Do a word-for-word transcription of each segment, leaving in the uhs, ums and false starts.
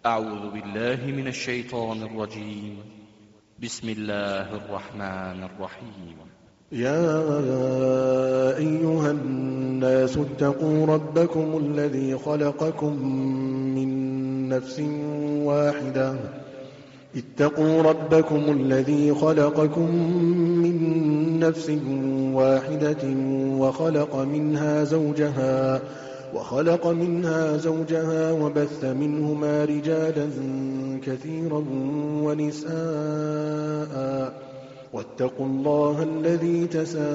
أعوذ بالله من الشيطان الرجيم. بسم الله الرحمن الرحيم. يا أيها الناس اتقوا ربكم الذي خلقكم من نفس واحدة اتقوا ربكم الذي خلقكم من نفس واحدة وخلق منها زوجها وخلق منها زوجها وبث منهما رجالا كثيرا ونساء واتقوا الله الذي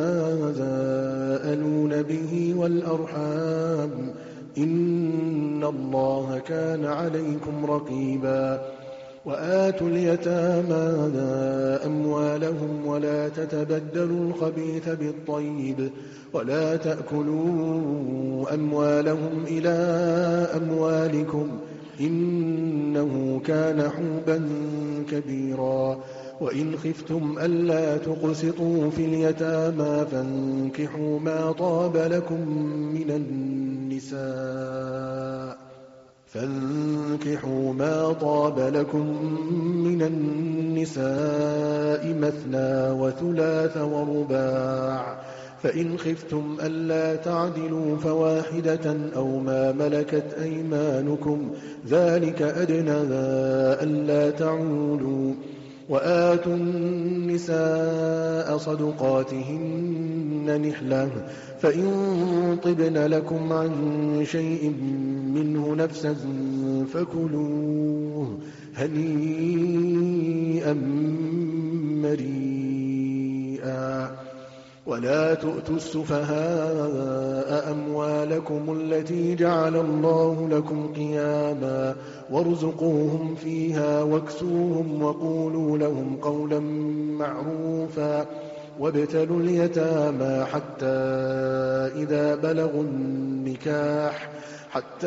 تساءلون به والأرحام إن الله كان عليكم رقيبا وآتوا اليتامى أموالهم ولا تتبدلوا الخبيث بالطيب ولا تأكلوا أموالهم إلى أموالكم إنه كان حوبا كبيرا وإن خفتم ألا تقسطوا في اليتامى فانكحوا ما طاب لكم من النساء فانكحوا ما طاب لكم من النساء مثنى وثلاث ورباع فإن خفتم ألا تعدلوا فواحدة أو ما ملكت أيمانكم ذلك أدنى ألا تعولوا وآتوا النساء صدقاتهن نحلة فإن طبن لكم عن شيء منه نفسا فكلوه هنيئا مريئا ولا تؤتوا السفهاء أموالكم التي جعل الله لكم قياما وارزقوهم فيها واكسوهم وقولوا لهم قولا معروفا وابتلوا اليتامى حتى إذا بلغوا النكاح حتى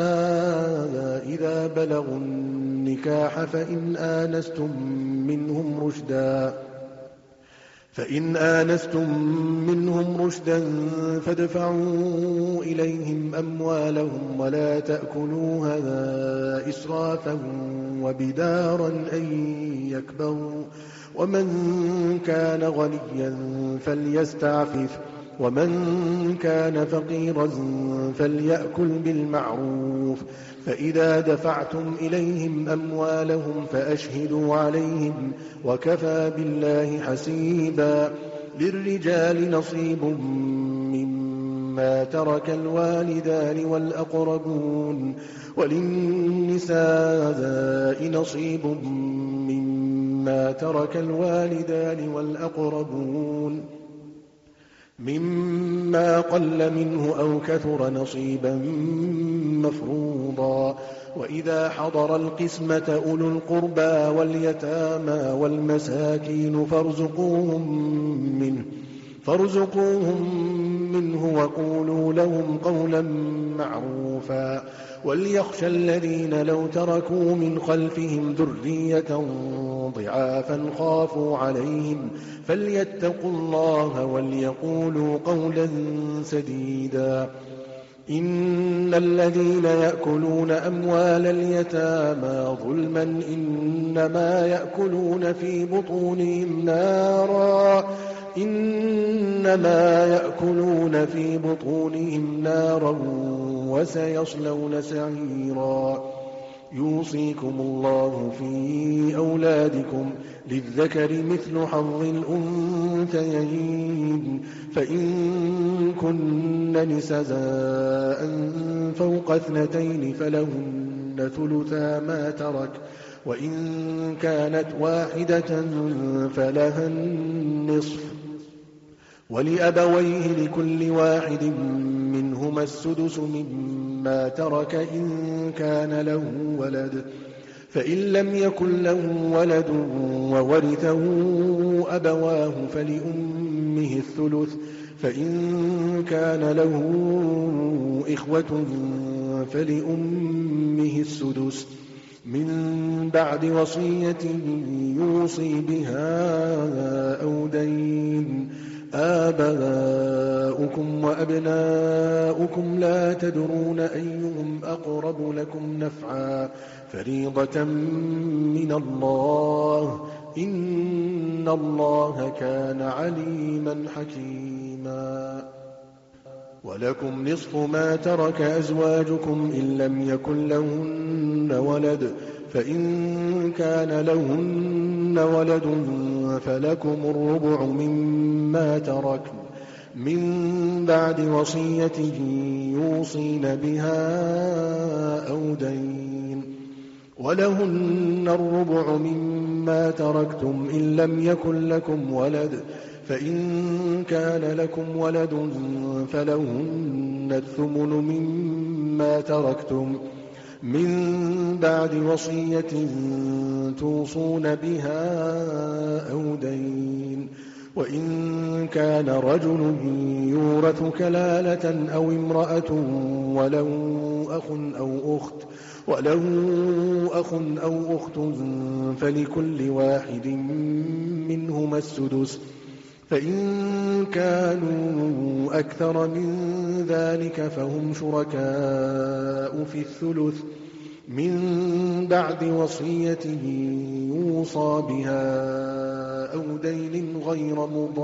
إذا بلغوا النكاح فإن آنستم منهم رشدا فإن آنستم منهم رشدا فادفعوا إليهم أموالهم ولا تأكلوها إسرافا وبدارا أن يكبروا ومن كان غنيا فليستعفف ومن كان فقيرا فليأكل بالمعروف فإذا دفعتم إليهم أموالهم فأشهدوا عليهم وكفى بالله حسيبا للرجال نصيب مما ترك الوالدان والأقربون وللنساء نصيب مما ترك الوالدان والأقربون مما قل منه أو كثر نصيبا مفروضا وإذا حضر القسمة أولو القربى واليتامى والمساكين فارزقوهم منه فارزقوهم منه وقولوا لهم قولا معروفا وليخشى الذين لو تركوا من خلفهم ذرية ضعافا خافوا عليهم فليتقوا الله وليقولوا قولا سديدا إن الذين يأكلون أموال اليتامى ظلما إنما يأكلون في بطونهم نارا إنما يأكلون في بطونهم نارا وسيصلون سعيرا يوصيكم الله في أولادكم للذكر مثل حظ الأنثيين فإن كن نساء فوق اثنتين فلهن ثلثا ما ترك وإن كانت واحدة فلها النصف ولأبويه لكل واحد منهما السدس مما ترك إن كان له ولد فإن لم يكن له ولد وورثه أبواه فلأمه الثلث فإن كان له إخوة فلأمه السدس من بعد وصية يوصي بها أو دين آباؤكم وأبناؤكم لا تدرون أيهم أقرب لكم نفعا فريضة من الله إن الله كان عليما حكيما ولكم نصف ما ترك أزواجكم إن لم يكن لهن ولد فإن كان لهن ولد فلكم الربع مما تركن من بعد وصية يوصين بها أو دين ولهن الربع مما تركتم إن لم يكن لكم ولد فإن كان لكم ولد فلهن الثمن مما تركتم من بعد وصية توصون بها أو دين وإن كان رجل يورث كلالة أو امرأة وله أخ أو أخت وله أخ أو أخت فلكل واحد منهما السدس فإن كانوا أكثر من ذلك فهم شركاء في الثلث من بعد وصية يوصى بها أو دين غير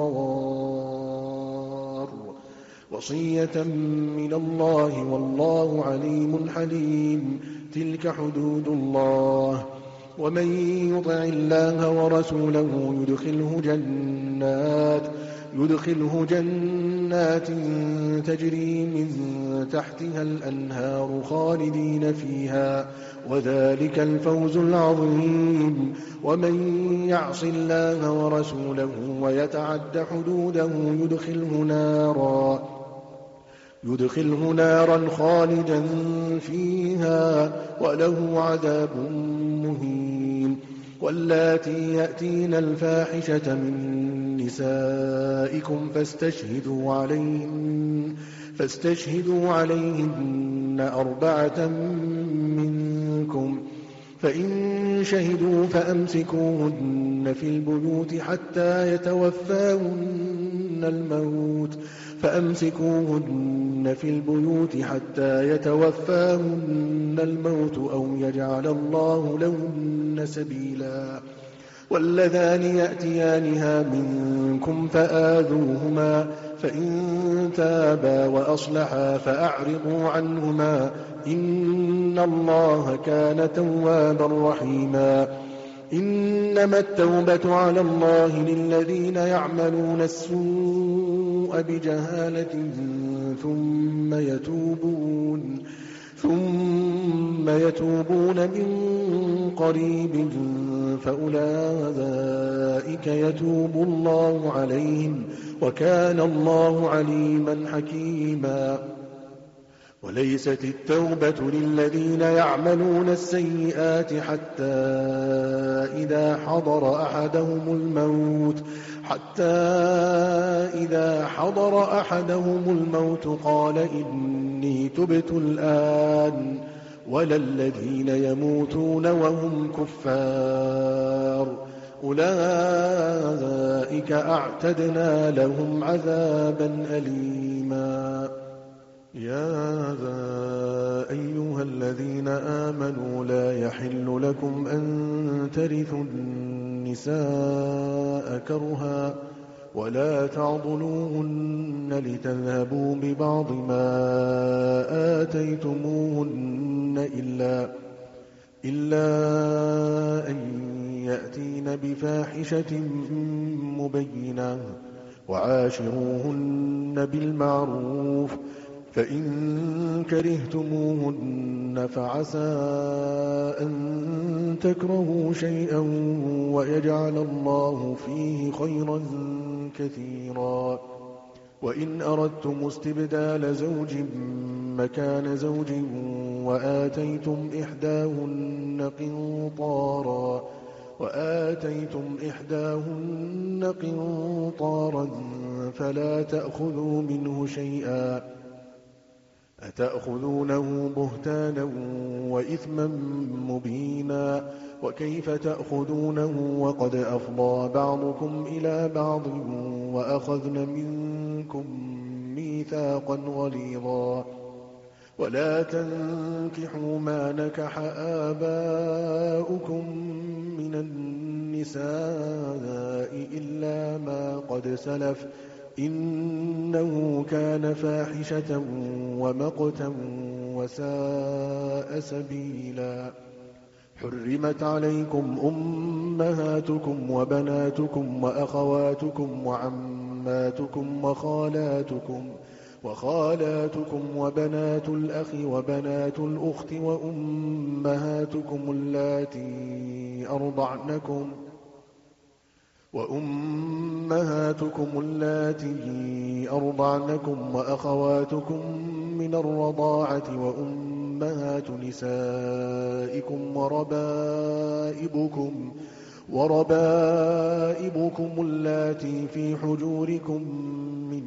مضار وصية من الله والله عليم حليم تلك حدود الله ومن يطع الله ورسوله يدخله جنات يدخله جنات تجري من تحتها الأنهار خالدين فيها وذلك الفوز العظيم ومن يعص الله ورسوله ويتعد حدوده يدخله نارا يدخله نارا خالدا فيها وله عذاب مهين واللاتي يأتين الفاحشة من نسائكم فاستشهدوا عليهن فاستشهدوا عليهن أربعة منكم فإن شهدوا فأمسكوهن في البيوت حتى يتوفاهن الموت فأمسكوهن في البيوت حتى يتوفاهن الموت أو يجعل الله لهن سبيلا واللذان يأتيانها منكم فآذوهما فإن تابا وأصلحا فأعرضوا عنهما إن الله كان توابا رحيما إنما التوبة على الله للذين يعملون السوء بجهالة ثم يتوبون ثم يتوبون من قريب فأولئك يتوب الله عليهم وكان الله عليما حكيما وليست التوبة للذين يعملون السيئات حتى إذا حضر أحدهم الموت حتى إذا حضر أحدهم الموت قال إني تبت الآن ولا الذين يموتون وهم كفار أولئك أعتدنا لهم عذابا أليما يا أيها الذين آمنوا لا يحل لكم أن ترثوا النساء كرها ولا تعضلوهن لتذهبوا ببعض ما آتيتموهن إلا, إلا أن يأتين بفاحشة مبينة وعاشروهن بالمعروف فإن كرهتموهن فعسى أن تكرهوا شيئا ويجعل الله فيه خيرا كثيرا وإن أردتم استبدال زوج مكان زوج وآتيتم إحداهن قنطارا وآتيتم إحداهن قنطارا فلا تأخذوا منه شيئا أتأخذونه بهتانا وإثما مبينا وكيف تأخذونه وقد أفضى بعضكم إلى بعض وأخذن منكم ميثاقا غليظا ولا تنكحوا ما نكح آباؤكم من النساء إلا ما قد سلف إنه كان فاحشة ومقتا وساء سبيلا حرمت عليكم أمهاتكم وبناتكم وأخواتكم وعماتكم وخالاتكم وخالاتكم وبنات الأخ وبنات الأخت وأمهاتكم اللاتي أرضعنكم وأمهاتكم اللاتي أرضعنكم وأخواتكم من الرضاعة وأمهات نسائكم وربائبكم وربائبكم اللاتي في حجوركم من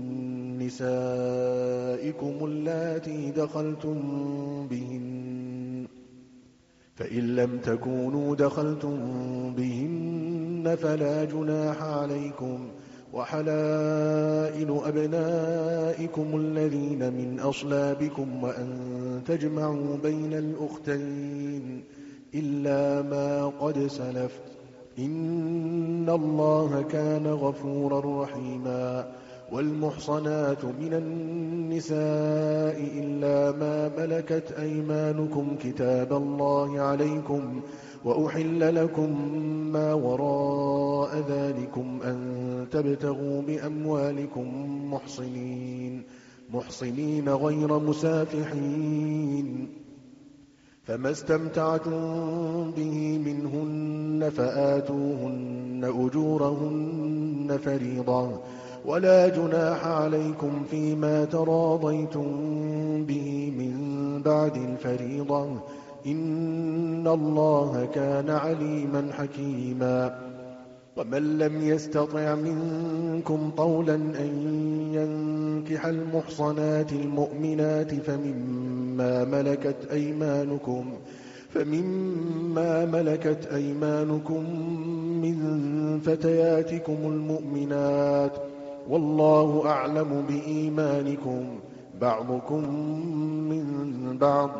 نسائكم اللاتي دخلتم بهن فإن لم تكونوا دخلتم بهن فلا جناح عليكم وحلائل أبنائكم الذين من أصلابكم وأن تجمعوا بين الأختين إلا ما قد سلف إن الله كان غفورا رحيما والمحصنات من النساء إلا ما ملكت أيمانكم كتاب الله عليكم وأحل لكم ما وراء ذلكم أن تبتغوا بأموالكم محصنين محصنين غير مسافحين فما استمتعتم به منهن فآتوهن أجورهن فريضة ولا جناح عليكم فيما تراضيتم به من بعد الفريضة إن الله كان عليما حكيما ومن لم يستطع منكم طولا أن ينكح المحصنات المؤمنات فمما ملكت أيمانكم فمما ملكت أيمانكم من فتياتكم المؤمنات والله أعلم بإيمانكم بعضكم من بعض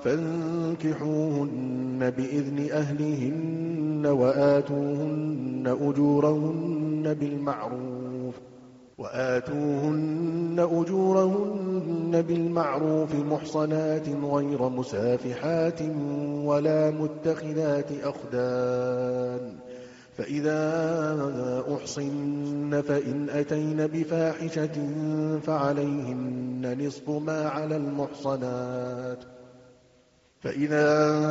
فانكحوهن بإذن أهلهن وآتوهن أجورهن بالمعروف وآتوهن أجورهن بالمعروف محصنات غير مسافحات ولا متخذات أخدان فإذا أحصن فإن أتين بفاحشة فعليهن نصف ما على المحصنات فإذا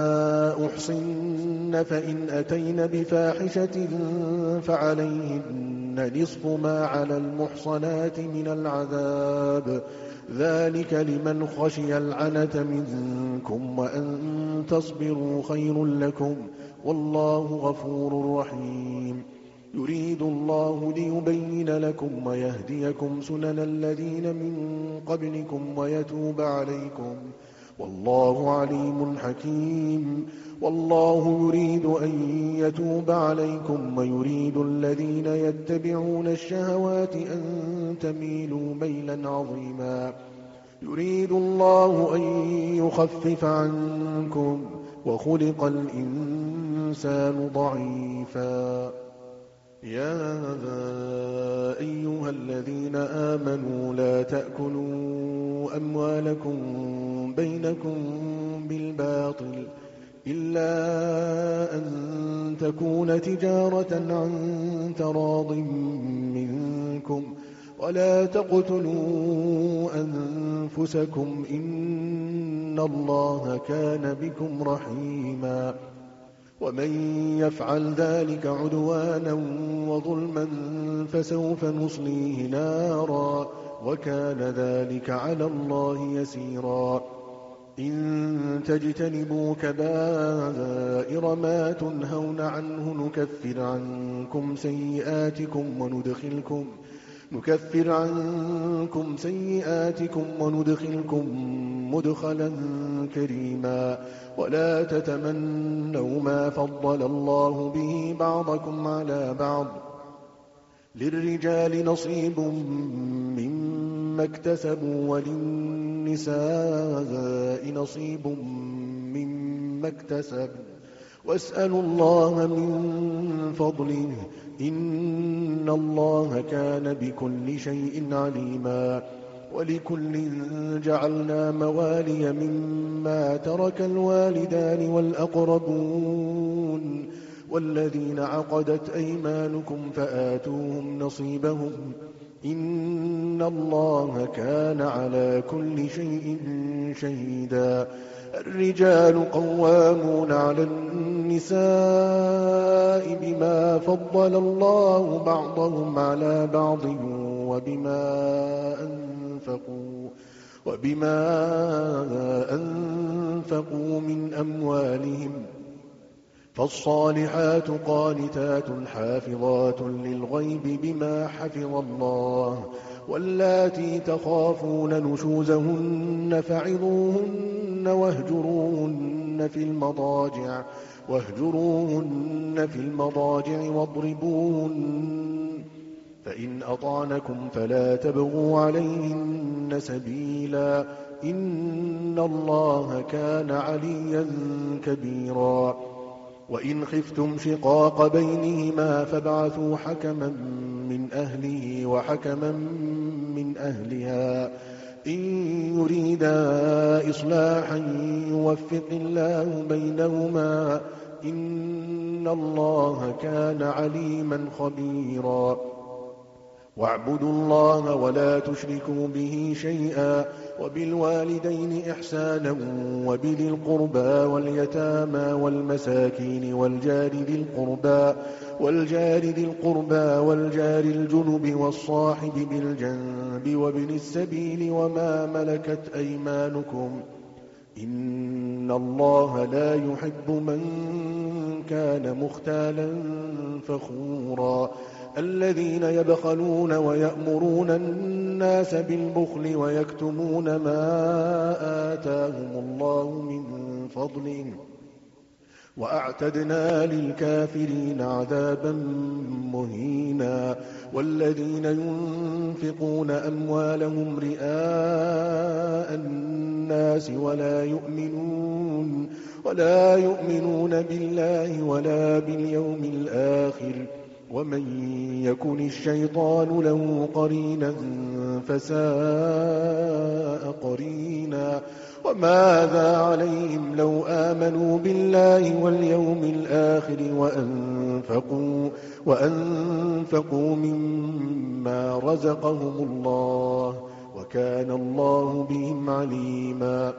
أحصن فإن أتين بفاحشة فعليهن نصف ما على المحصنات من العذاب ذلك لمن خشي العنة منكم وأن تصبروا خير لكم والله غفور رحيم يريد الله ليبين لكم ويهديكم سنن الذين من قبلكم ويتوب عليكم والله عليم حكيم والله يريد أن يتوب عليكم ويريد الذين يتبعون الشهوات أن تميلوا ميلا عظيما يريد الله أن يخفف عنكم وخلق الإنسان ضعيفا يا أيها الذين آمنوا لا تأكلوا أموالكم بينكم بالباطل إلا أن تكون تجارة عن تراض منكم ولا تقتلوا أنفسكم إن الله كان بكم رحيما ومن يفعل ذلك عدوانا وظلما فسوف نصليه نارا وكان ذلك على الله يسيرا إن تجتنبوا كبائر ما تنهون عنه نكفر عنكم سيئاتكم وندخلكم نكفر عنكم سيئاتكم وندخلكم مدخلا كريما ولا تتمنوا ما فضل الله به بعضكم على بعض للرجال نصيب مما اكتسبوا وللنساء نصيب مما اكتسبوا واسألوا الله من فضله إن الله كان بكل شيء عليما ولكل جعلنا موالي مما ترك الوالدان والأقربون والذين عقدت أيمانكم فآتوهم نصيبهم إن الله كان على كل شيء شهيدا الرجال قوامون على النساء بما فضل الله بعضهم على بعض وبما أنفقوا وبما أنفقوا من أموالهم فالصالحات قانتات حافظات للغيب بما حفظ الله واللاتي تخافون نشوزهن فعظوهن واهجروهن في المضاجع واهجروهن في المضاجع واضربوهن فإن أطعنكم فلا تبغوا عليهن سبيلا إن الله كان عليا كبيرا وإن خفتم شقاق بينهما فابعثوا حكما من أهله وحكما من أهلها إن يريدا إصلاحا يوفق الله بينهما إن الله كان عليما خبيرا واعبدوا الله ولا تشركوا به شيئا وبالوالدين إحسانا وبذي القربى واليتامى والمساكين والجار ذي القربى والجار ذي القربى والجار الجنب والصاحب بالجنب وابن السبيل وما ملكت أيمانكم إن الله لا يحب من كان مختالا فخورا الذين يبخلون ويأمرون الناس بالبخل ويكتمون ما آتاهم الله من فضله وأعتدنا للكافرين عذابا مهينا والذين ينفقون أموالهم رئاء الناس ولا يؤمنون ولا يؤمنون بالله ولا باليوم الآخر ومن يكن الشيطان له قرينا فساء قرينا وماذا عليهم لو آمنوا بالله واليوم الآخر وأنفقوا, وأنفقوا مما رزقهم الله وكان الله بهم عليما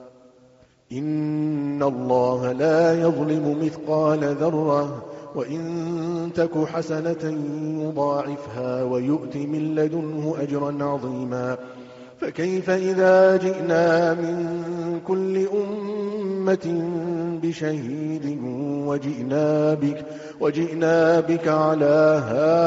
إن الله لا يظلم مثقال ذرة وإن تك حسنة يضاعفها ويؤت من لدنه أجرا عظيما فكيف إذا جئنا من كل أمة بشهيد وجئنا بك, وجئنا بك على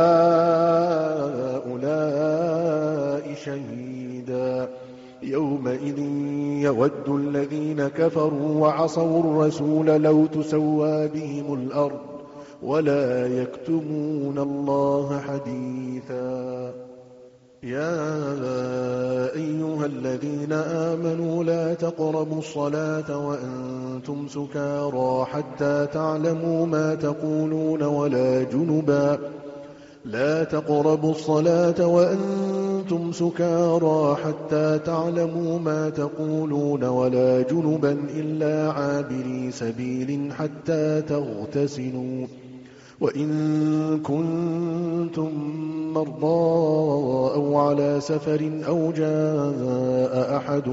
هؤلاء شهيدا يومئذ يود الذين كفروا وعصوا الرسول لو تسوى بهم الأرض ولا يكتمون الله حديثا يا أيها الذين آمنوا لا تقربوا الصلاة وأنتم سكارى حتى تعلموا ما تقولون ولا جنبا لا تقربوا الصلاة وأنتم سكارى حتى تعلموا ما تقولون ولا جنبا إلا عابري سبيل حتى تغتسلوا وإن كنتم مرضى أو على سفر أو جاء أحد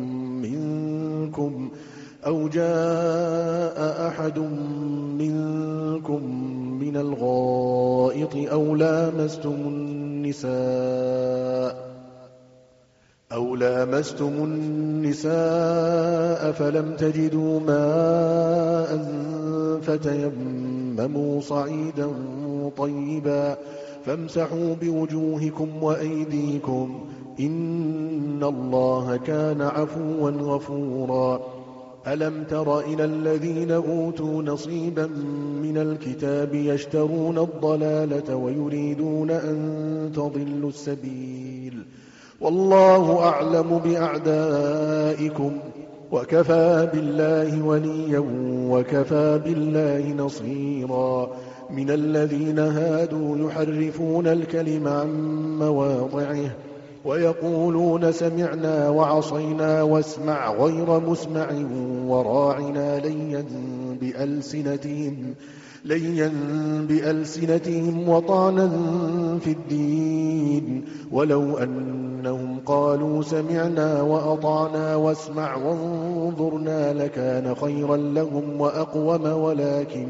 منكم أو جاء أحد منكم من الغائط أو لامستم النساء أو لامستم النساء فلم تجدوا ماء فتيمموا صعيدا طيبا فامسحوا بوجوهكم وأيديكم إن الله كان عفوا غفورا ألم تر إلى الذين أوتوا نصيبا من الكتاب يشترون الضلالة ويريدون أن تضلوا السبيل والله أعلم بأعدائكم وكفى بالله وليا وكفى بالله نصيرا من الذين هادوا يحرفون الكلم عن مواضعه ويقولون سمعنا وعصينا واسمع غير مسمع وراعنا ليا بألسنتهم, ليا بألسنتهم وطعنا في الدين ولو أنهم قالوا سمعنا وأطعنا واسمع وانظرنا لكان خيرا لهم وأقوم ولكن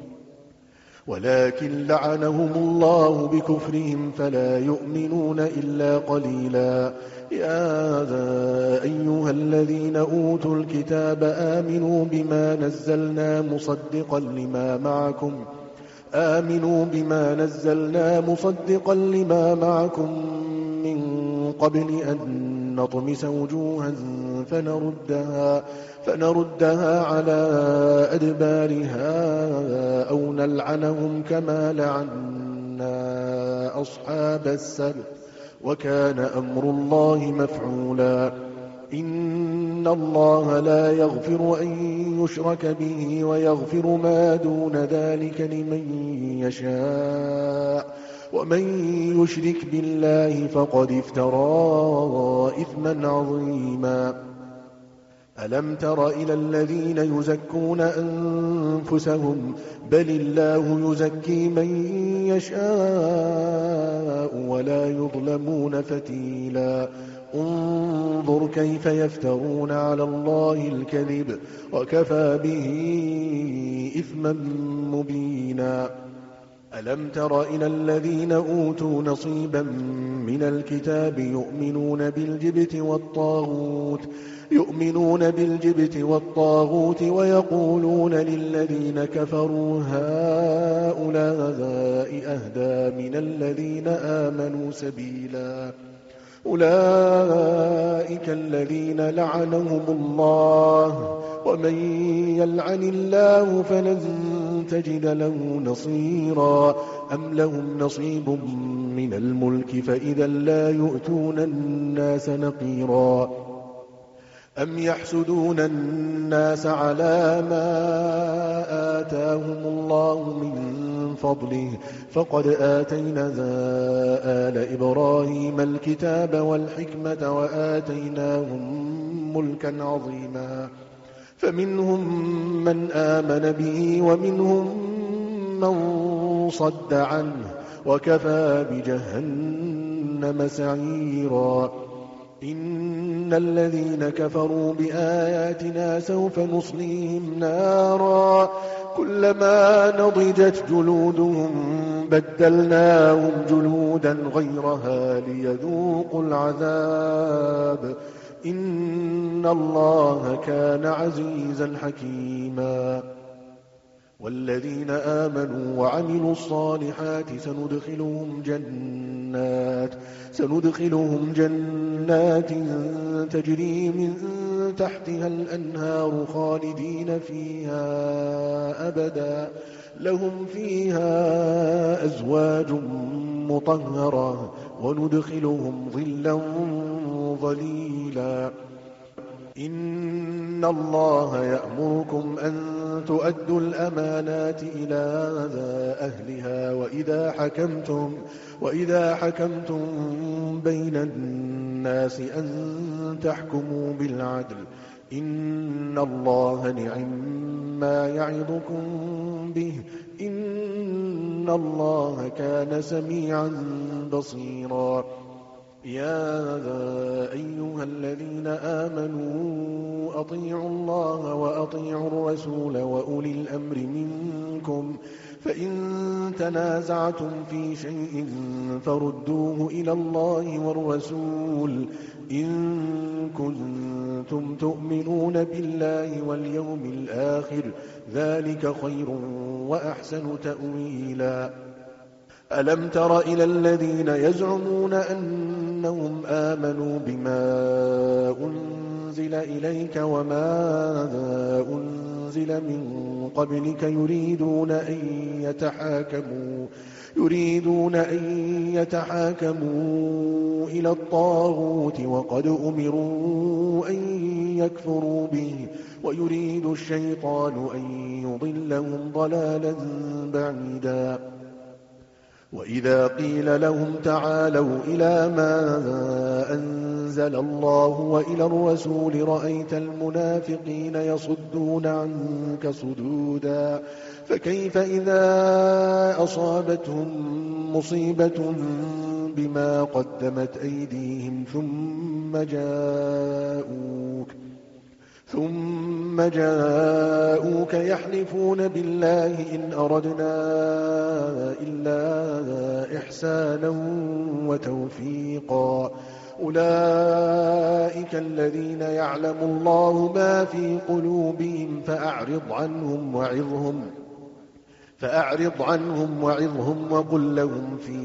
ولكن لعنهم الله بكفرهم فلا يؤمنون إلا قليلا يا أيها الذين أوتوا الكتاب آمنوا بما نزلنا مصدقا لما معكم آمنوا بما نزلنا مصدقا لما معكم من قبل أن نطمس وجوها فنردها فنردها على أدبارها أو نلعنهم كما لعنا أصحاب السبت وكان أمر الله مفعولا إن الله لا يغفر أن يشرك به ويغفر ما دون ذلك لمن يشاء ومن يشرك بالله فقد افترى إثما عظيما ألم تر إلى الذين يزكون أنفسهم بل الله يزكي من يشاء ولا يظلمون فتيلا انظر كيف يفترون على الله الكذب وكفى به إثما مبينا ألم تر إلى الذين أوتوا نصيبا من الكتاب يؤمنون بالجبت والطاغوت يؤمنون بالجبت والطاغوت ويقولون للذين كفروا هؤلاء أهدى من الذين آمنوا سبيلا أولئك الذين لعنهم الله ومن يلعن الله فلن تجد له نصيرا أم لهم نصيب من الملك فإذا لا يؤتون الناس نقيرا أم يحسدون الناس على ما آتاهم الله من فضله فقد آتينا آل إبراهيم الكتاب والحكمة وآتيناهم ملكا عظيما فمنهم من آمن به ومنهم من صد عنه وكفى بجهنم سعيرا إن الذين كفروا بآياتنا سوف نصليهم نارا كلما نضجت جلودهم بدلناهم جلودا غيرها ليذوقوا العذاب إن الله كان عزيزا حكيما والذين آمنوا وعملوا الصالحات سندخلهم جنات سندخلهم جنات تجري من تحتها الأنهار خالدين فيها أبدا لهم فيها أزواج مطهرة وندخلهم ظلا ظليلا إن الله يأمركم أن تؤدوا الأمانات إلى أهلها وإذا حكمتم وإذا حكمتم بين الناس أن تحكموا بالعدل إن الله نعما يعظكم به إن الله كان سميعا بصيرا يا أيها الذين آمنوا أطيعوا الله وأطيعوا الرسول وأولي الأمر منكم فإن تنازعتم في شيء فردوه إلى الله والرسول إن كنتم تؤمنون بالله واليوم الآخر ذلك خير وأحسن تأويلا ألم تر إلى الذين يزعمون أنهم آمنوا بما أنزل إليك وما أنزل من قبلك يريدون أن يتحاكموا يريدون أن يتحاكموا إلى الطاغوت وقد أمروا أن يكفروا به ويريد الشيطان أن يضلهم ضلالا بعيدا وإذا قيل لهم تعالوا إلى ما أنزل الله وإلى الرسول رأيت المنافقين يصدون عنك صدودا فكيف إذا أصابتهم مصيبة بما قدمت أيديهم ثم جاءوك ثم جاءوك يحلفون بالله إن أردنا إلا إحسانا وتوفيقا أولئك الذين يعلم الله ما في قلوبهم فأعرض عنهم وعظهم فأعرض عنهم وعظهم وقل لهم في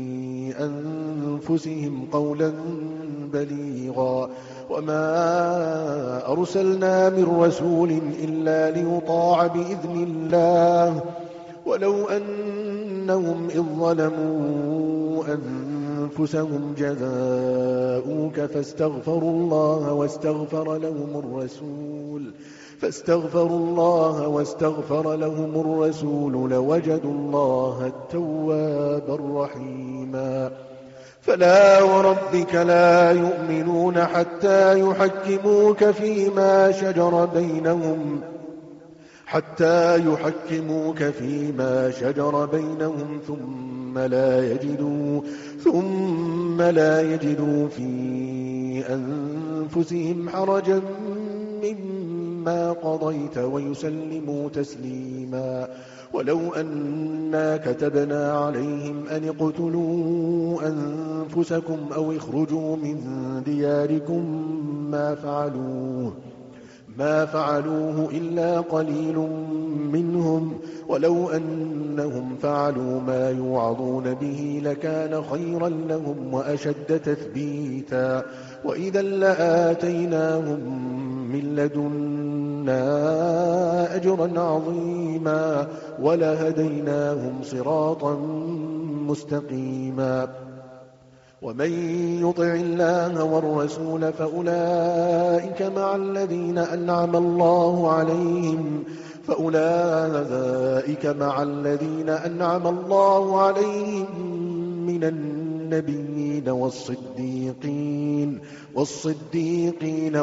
أنفسهم قولا بليغا وما أرسلنا من رسول إلا ليطاع بإذن الله ولو أنهم إذ ظلموا أنفسهم جاءوك فاستغفروا الله واستغفر لهم الرسول فاستغفروا الله واستغفر لهم الرسول لوجدوا الله التوابا الرحيما فلا وربك لا يؤمنون حتى يحكموك فيما شجر بينهم حتى يحكموك فيما شجر بينهم ثم لا يجدوا ثم لا يجدوا في أنفسهم حرجا مما قضيت ويسلموا تسليما ولو أنا كتبنا عليهم أن اقتلوا أنفسكم أو اخرجوا من دياركم ما فعلوه ما فعلوه إلا قليل منهم ولو أنهم فعلوا ما يوعظون به لكان خيرا لهم وأشد تثبيتا وإذا لآتيناهم من لدنا أجرا عظيما ولهديناهم صراطا مستقيما ومن يطع الله والرسول فأولئك مع الذين أنعم الله عليهم فأولئك مع الذين أنعم الله عليهم من النبيين والصديقين والصديقين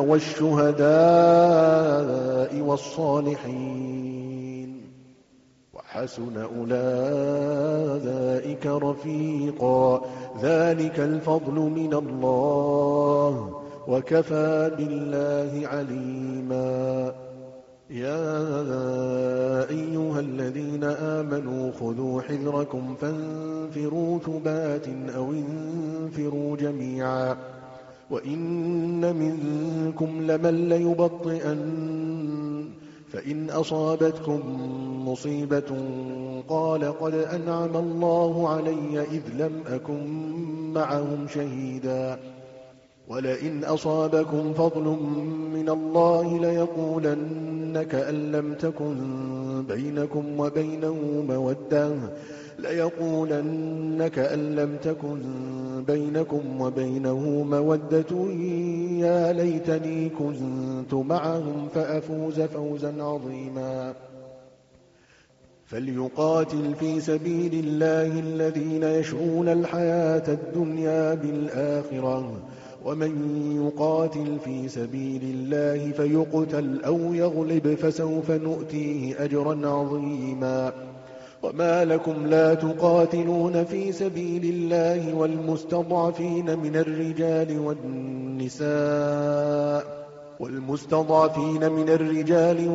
والشهداء والصالحين وحسن أولئك رفيقا ذلك الفضل من الله وكفى بالله عليما يا أيها الذين آمنوا خذوا حذركم فانفروا ثبات أو انفروا جميعا وإن منكم لمن ليبطئن فإن أصابتكم مصيبة قال قد أنعم الله علي إذ لم أكن معهم شهيدا ولئن أصابكم فضل من الله ليقولن كأن لم تكن بينكم وبينه مودة ليقولن كأن لم تكن بينكم وبينه مودة يا ليتني كنت معهم فأفوز فوزا عظيما فليقاتل في سبيل الله الذين يشرون الحياة الدنيا بالآخرة ومن يقاتل في سبيل الله فيقتل أو يغلب فسوف نؤتيه أجرا عظيما وما لكم لا تقاتلون في سبيل الله والمستضعفين من الرجال والنساء والمستضعفين من الرجال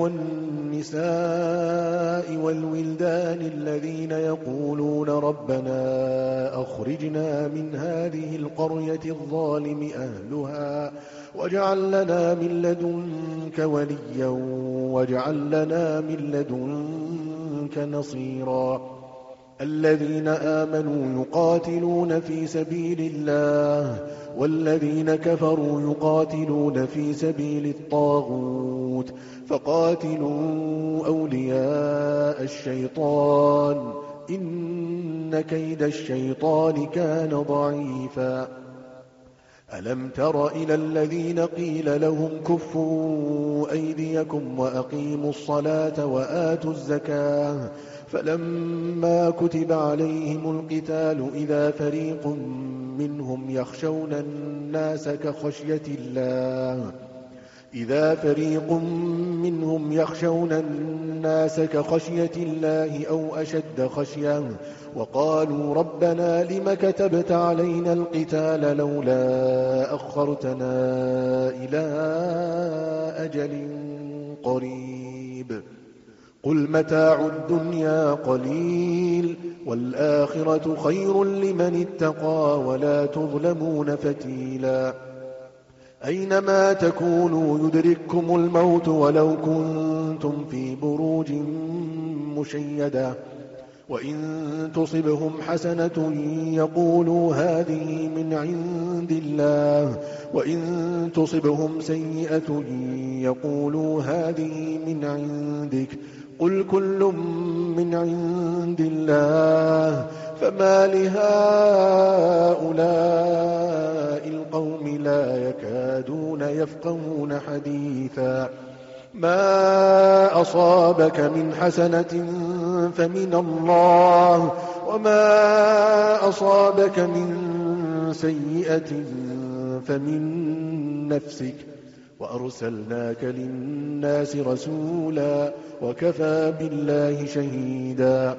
والنساء والولدان الذين يقولون ربنا أخرجنا من هذه القرية الظالم أهلها واجعل لنا من لدنك وليا واجعل لنا من لدنك نصيرا الذين آمنوا يقاتلون في سبيل الله والذين كفروا يقاتلون في سبيل الطاغوت فقاتلوا أولياء الشيطان إن كيد الشيطان كان ضعيفا. ألم تر إلى الذين قيل لهم كفوا أيديكم وأقيموا الصلاة وآتوا الزكاة فلما كتب عليهم القتال إذا فريق منهم يخشون الناس كخشية الله إذا فريق منهم يخشون الناس كخشية الله أو أشد خشية وقالوا ربنا لم كتبت علينا القتال لولا أخرتنا إلى أجل قريب قل متاع الدنيا قليل والآخرة خير لمن اتقى ولا تظلمون فتيلا. أينما تكونوا يدرككم الموت ولو كنتم في بروج مشيدة وإن تصبهم حسنة يقولوا هذه من عند الله وإن تصبهم سيئة يقولوا هذه من عندك قل كل من عند الله فما لهؤلاء القوم لا يكادون يفقهون حديثا. ما أصابك من حسنة فمن الله وما أصابك من سيئة فمن نفسك وأرسلناك للناس رسولا وكفى بالله شهيدا.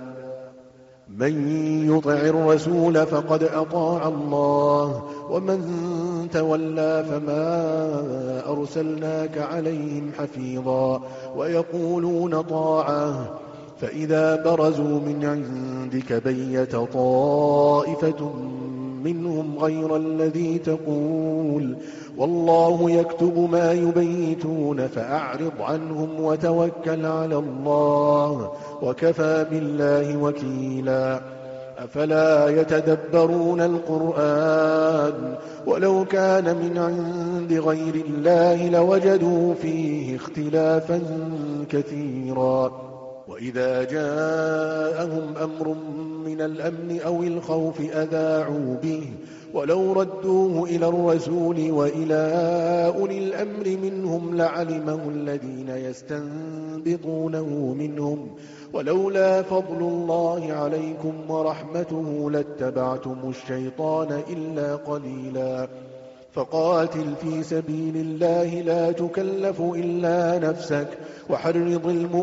من يطع الرسول فقد أطاع الله ومن تولى فما أرسلناك عليهم حفيظا ويقولون طاعة فإذا برزوا من عندك بيت طائفة منهم غير الذي تقول والله يكتب ما يبيتون فأعرض عنهم وتوكل على الله وكفى بالله وكيلا. أفلا يتدبرون القرآن ولو كان من عند غير الله لوجدوا فيه اختلافا كثيرا. وإذا جاءهم أمر من الأمن أو الخوف أذاعوا به ولو ردوه إلى الرسول وإلى أولي الأمر منهم لعلمه الذين يستنبطونه منهم ولولا فضل الله عليكم ورحمته لاتبعتم الشيطان إلا قليلا. فقاتل في سبيل الله لا تكلف إلا نفسك وحرض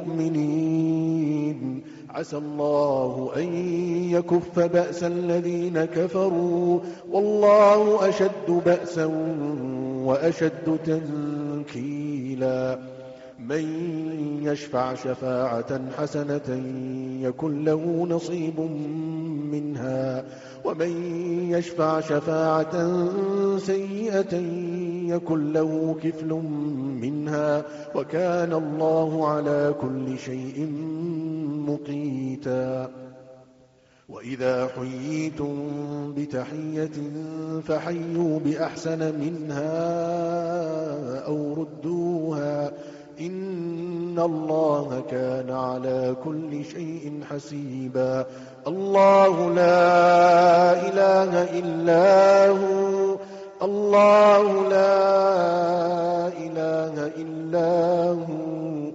المؤمنين عسى الله أن يكف بأس الذين كفروا والله أشد بأسا وأشد تنكيلا. من يشفع شفاعة حسنة يكن له نصيب منها ومن يشفع شفاعة سيئة يكن له كفل منها وكان الله على كل شيء مقيتا. وإذا حييتم بتحية فحيوا بأحسن منها أو ردوها إن الله كان على كل شيء حسيبا. الله لا إله إلا هو الله لا إله إلا هو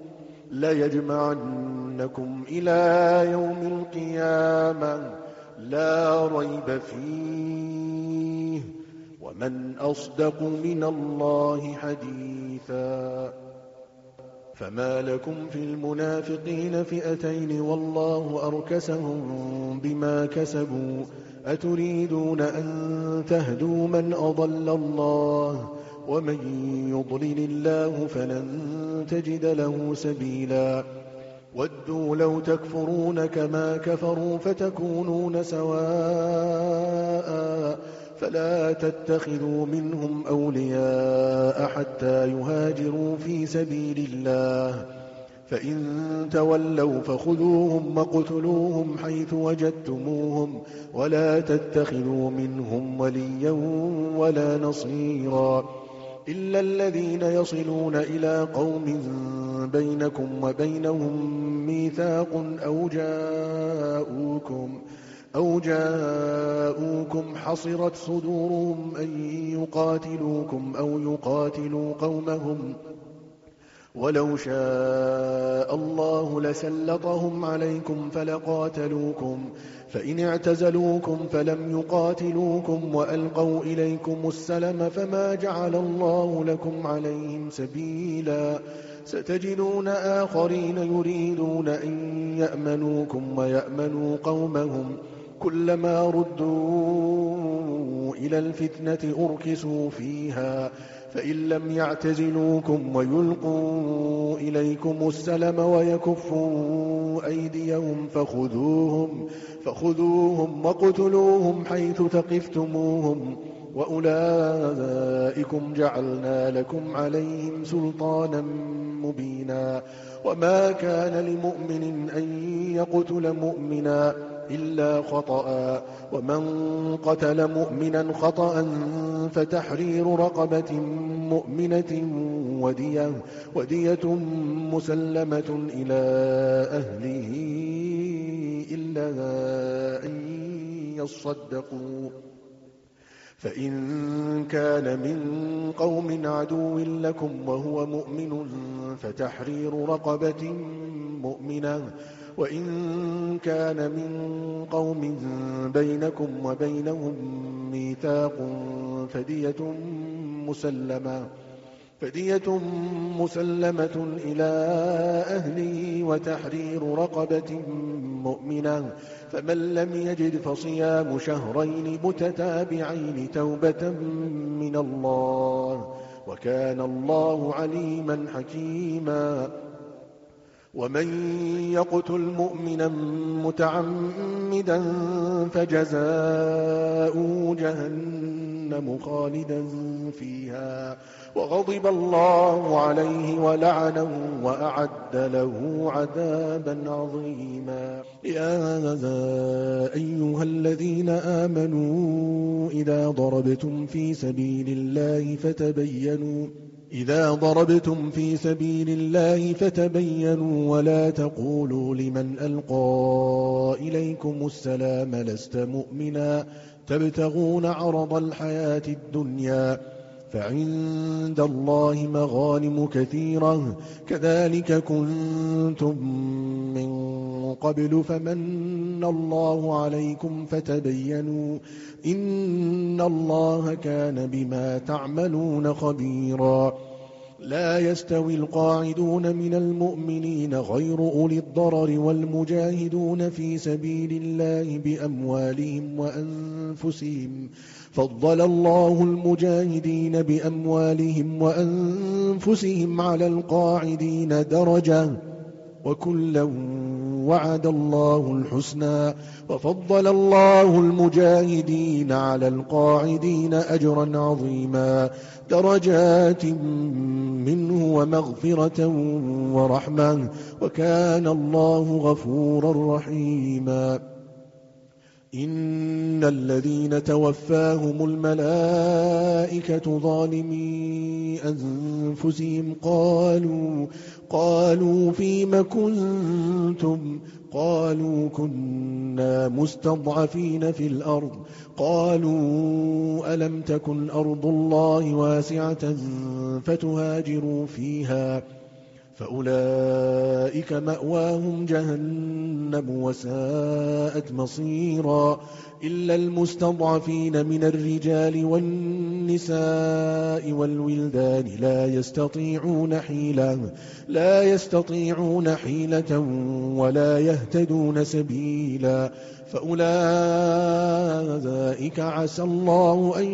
ليجمعنكم إلى يوم القيامة لا ريب فيه ومن أصدق من الله حديثا. فما لكم في المنافقين فئتين والله أركسهم بما كسبوا أتريدون أن تهدوا من أضل الله ومن يضلل الله فلن تجد له سبيلا. ودوا لو تكفرون كما كفروا فتكونون سواء فلا تتخذوا منهم أولياء حتى يهاجروا في سبيل الله فإن تولوا فخذوهم وقتلوهم حيث وجدتموهم ولا تتخذوا منهم وليا ولا نصيرا إلا الذين يصلون إلى قوم بينكم وبينهم ميثاق أو جاءوكم أو جاءوكم حصرت صدورهم أن يقاتلوكم أو يقاتلوا قومهم ولو شاء الله لسلطهم عليكم فلقاتلوكم فإن اعتزلوكم فلم يقاتلوكم وألقوا إليكم السلم فما جعل الله لكم عليهم سبيلا ستجدون آخرين يريدون أن يأمنوكم ويأمنوا قومهم كلما ردوا إلى الفتنة أركسوا فيها فإن لم يعتزلوكم ويلقوا إليكم السلم ويكفوا أيديهم فخذوهم, فخذوهم وقتلوهم حيث ثقفتموهم وأولئكم جعلنا لكم عليهم سلطانا مبينا وما كان لمؤمن أن يقتل مؤمنا إلا خطأ ومن قتل مؤمنا خطأ فتحرير رقبة مؤمنة ودية, ودية مسلمة إلى أهله إلا أن يصدقوا فإن كان من قوم عدو لكم وهو مؤمن فتحرير رقبة مؤمنة وإن كان من قوم بينكم وبينهم ميثاق فدية مسلمة فدية مسلمة إلى أهله وتحرير رقبة مؤمنة فمن لم يجد فصيام شهرين متتابعين توبة من الله وكان الله عليما حكيما ومن يقتل مؤمنا متعمدا فجزاؤه جهنم خالدا فيها وغضب الله عليه ولعنه وأعد له عذابا عظيما يا أيها الذين آمنوا إذا ضربتم في سبيل الله فتبينوا إذا ضربتم في سبيل الله فتبينوا ولا تقولوا لمن ألقى إليكم السلام لست مؤمنا تبتغون عرض الحياة الدنيا فعند الله مغانم كثيرة كذلك كنتم من قبل فمن الله عليكم فتبينوا إن الله كان بما تعملون خبيرا لا يستوي القاعدون من المؤمنين غير أولي الضرر والمجاهدون في سبيل الله بأموالهم وأنفسهم فضل الله المجاهدين بأموالهم وأنفسهم على القاعدين درجة وكلا وعد الله الحسنى وفضل الله المجاهدين على القاعدين أجرا عظيما درجات منه ومغفرة ورحمة وكان الله غفورا رحيما إن الذين توفاهم الملائكة ظالمي أنفسهم قالوا قالوا فيم كنتم قالوا كنا مستضعفين في الأرض قالوا ألم تكن أرض الله واسعة فتهاجروا فيها فأولئك مأواهم جهنم وساءت مصيرا إلا المستضعفين من الرجال والنساء والولدان لا يستطيعون حيلة لا يستطيعون حيلة ولا يهتدون سبيلا فأولئك عسى الله أن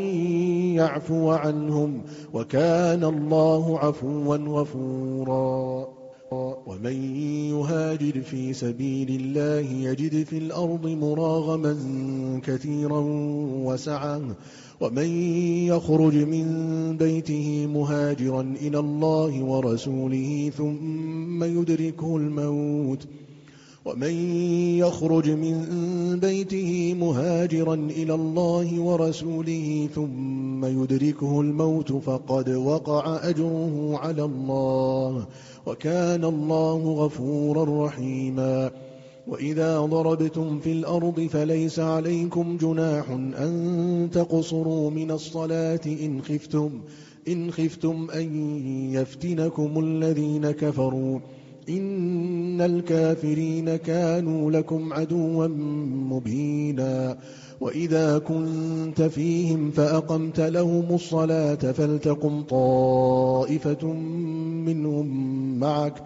يعفو عنهم وكان الله عفوا غفورا ومن يهاجر في سبيل الله يجد في الأرض مراغما كثيرا وسعة ومن يخرج من بيته مهاجرا إلى الله ورسوله ثم يدركه الموت ومن يخرج من بيته مهاجرا إلى الله ورسوله ثم يدركه الموت فقد وقع أجره على الله وكان الله غفورا رحيما. وإذا ضربتم في الأرض فليس عليكم جناح أن تقصروا من الصلاة إن خفتم, إن خفتم أن يفتنكم الذين كفروا إن الكافرين كانوا لكم عدوا مبينا. وإذا كنت فيهم فأقمت لهم الصلاة فلتقم طائفة منهم معك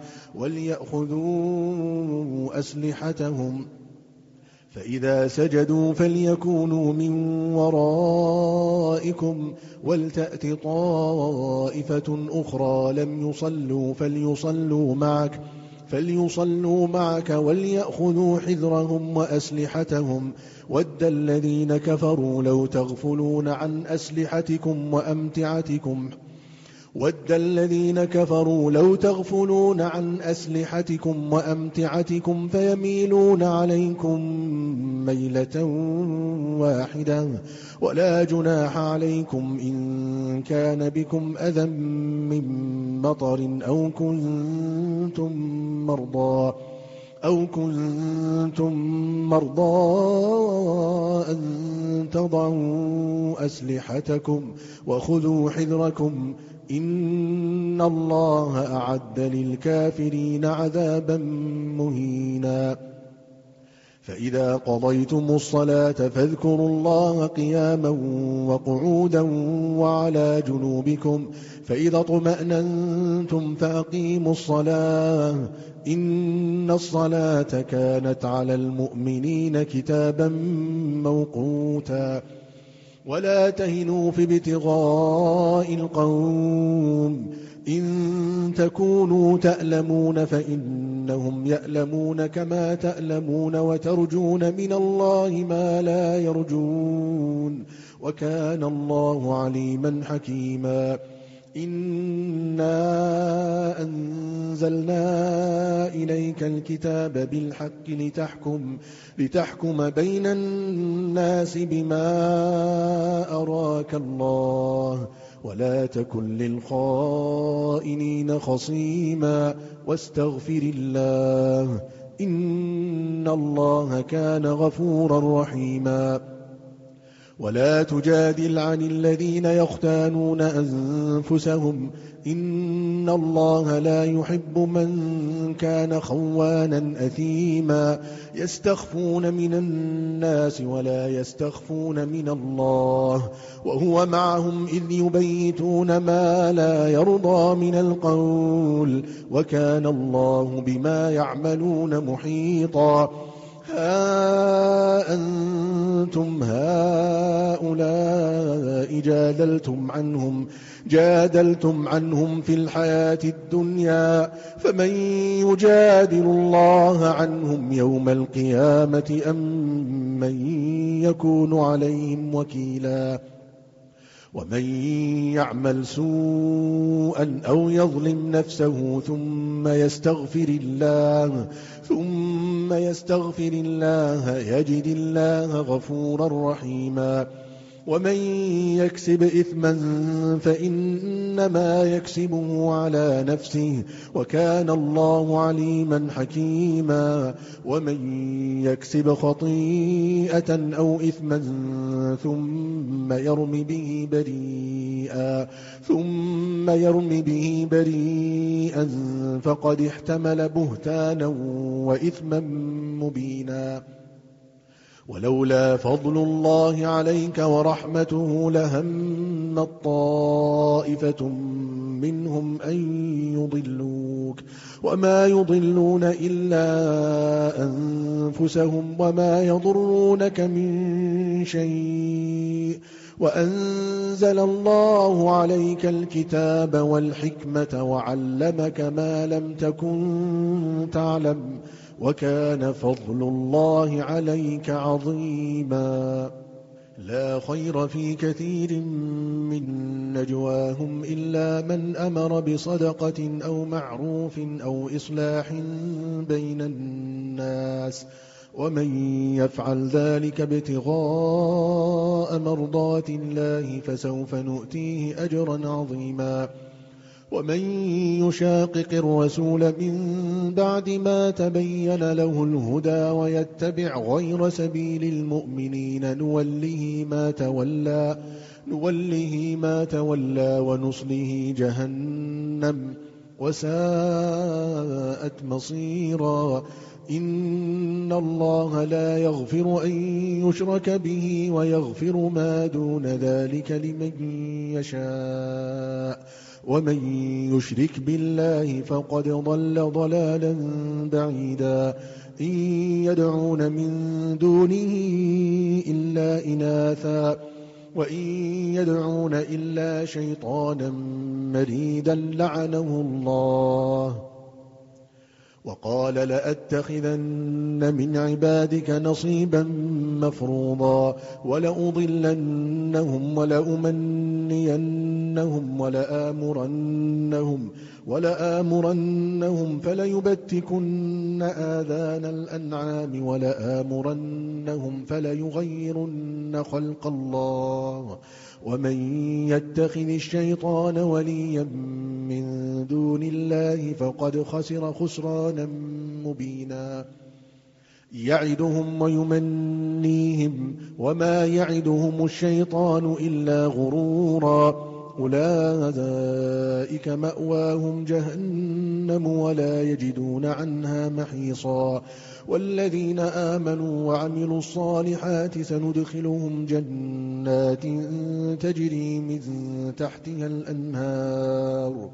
وليأخذوا أسلحتهم فإذا سجدوا فليكونوا من ورائكم ولتأت طائفة أخرى لم يصلوا فليصلوا معك فليصلوا معك وليأخذوا حذرهم وأسلحتهم ود الذين كفروا لو تغفلون عن أسلحتكم وأمتعتكم ود الذين كفروا لو تغفلون عن أسلحتكم وأمتعتكم فيميلون عليكم ميلة واحدة ولا جناح عليكم إن كان بكم أذى من مطر أو كنتم مرضى أو كنتم مرضى أن تضعوا أسلحتكم وخذوا حذركم إن الله أعد للكافرين عذابا مهينا. فإذا قضيتم الصلاة فاذكروا الله قياما وقعودا وعلى جنوبكم فإذا اطمأننتم فأقيموا الصلاة إن الصلاة كانت على المؤمنين كتابا موقوتا. ولا تهنوا في ابتغاء القوم إن تكونوا تألمون فإنهم يألمون كما تألمون وترجون من الله ما لا يرجون وكان الله عليما حكيما. إنا أنزلنا إليك الكتاب بالحق لتحكم, لتحكم بين الناس بما أراك الله ولا تكن للخائنين خصيما واستغفر الله إن الله كان غفورا رحيما. ولا تجادل عن الذين يختانون أنفسهم إن الله لا يحب من كان خوانا أثيما. يستخفون من الناس ولا يستخفون من الله وهو معهم إذ يبيتون ما لا يرضى من القول وكان الله بما يعملون محيطا. ها أنتم هؤلاء جادلتم عنهم جادلتم عنهم في الحياة الدنيا فمن يجادل الله عنهم يوم القيامة أم من يكون عليهم وكيلا. ومن يعمل سوءا أو يظلم نفسه ثم يستغفر الله ثم يستغفر الله يجد الله غفورا رحيما. ومن يكسب إثما فإنما يكسبه على نفسه وكان الله عليما حكيما. ومن يكسب خطيئة أو إثما ثم يرم به بريئا ثم يرم به بريئا فقد احتمل بهتانا وإثما مبينا. ولولا فضل الله عليك ورحمته لهمت طائفة منهم أن يضلوك وما يضلون إلا أنفسهم وما يضرونك من شيء وأنزل الله عليك الكتاب والحكمة وعلمك ما لم تكن تعلم وكان فضل الله عليك عظيما. لا خير في كثير من نجواهم إلا من أمر بصدقة أو معروف أو إصلاح بين الناس ومن يفعل ذلك ابتغاء مرضات الله فسوف نؤتيه أجرا عظيما. ومن يشاقق الرسول من بعد ما تبين له الهدى ويتبع غير سبيل المؤمنين نوله ما تولى نوله ما تولى ونصله جهنم وساءت مصيرا. إن الله لا يغفر أن يشرك به ويغفر ما دون ذلك لمن يشاء ومن يشرك بالله فقد ضل ضلالا بعيدا. إن يدعون من دونه إلا إناثا وإن يدعون إلا شيطانا مريدا لعنه الله. وقال لأتخذن من عبادك نصيبا مفروضا ولأضلنهم ولأمنينهم ولآمرنهم ولآمرنهم فليبتكن آذان الأنعام ولآمرنهم فليغيرن خلق الله. ومن يتخذ الشيطان وليا من دون الله فقد خسر خسرانا مبينا. يعدهم ويمنيهم وما يعدهم الشيطان إلا غرورا. أولئك مأواهم جهنم ولا يجدون عنها محيصا. والذين آمنوا وعملوا الصالحات سندخلهم جنات تجري من تحتها الأنهار